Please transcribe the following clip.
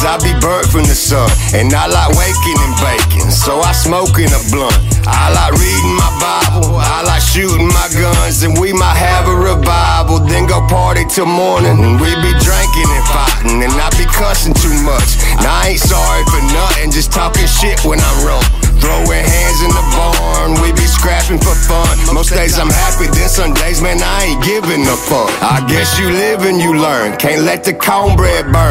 cause I be burnt from the sun. And I like waking and baking, so I smoking a blunt. I like reading my Bible, I like shooting my guns. And we might have a revival, then go party till morning. And we be drinking and fighting, and I be cussing too much. Now I ain't sorry for nothing, just talking shit when I'm wrong. Throwing hands in the barn, we be scrapping for fun. Most days I'm happy, then some days, man, I ain't giving a fuck. I guess you live and you learn, can't let the cornbread burn.